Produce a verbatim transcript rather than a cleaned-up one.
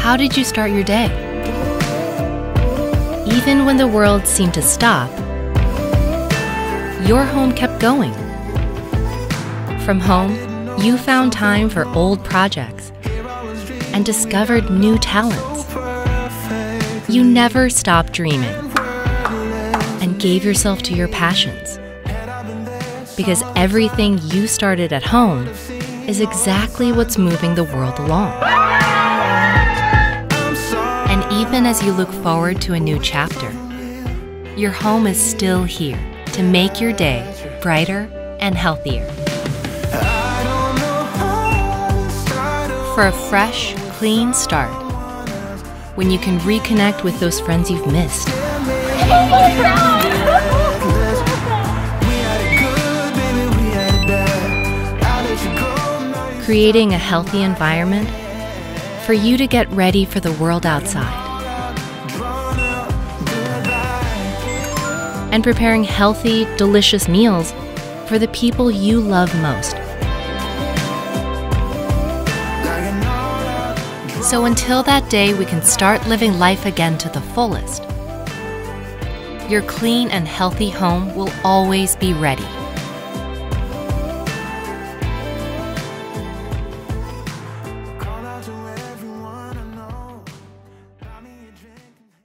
How did you start your day? Even when the world seemed to stop, your home kept going. From home, you found time for old projects and discovered new talents. You never stopped dreaming and gave yourself to your passions, because everything you started at home is exactly what's moving the world along. And even as you look forward to a new chapter, your home is still here to make your day brighter and healthier. For a fresh, clean start, when you can reconnect with those friends you've missed. Creating a healthy environment for you to get ready for the world outside. And preparing healthy, delicious meals for the people you love most. So until that day we can start living life again to the fullest, your clean and healthy home will always be ready.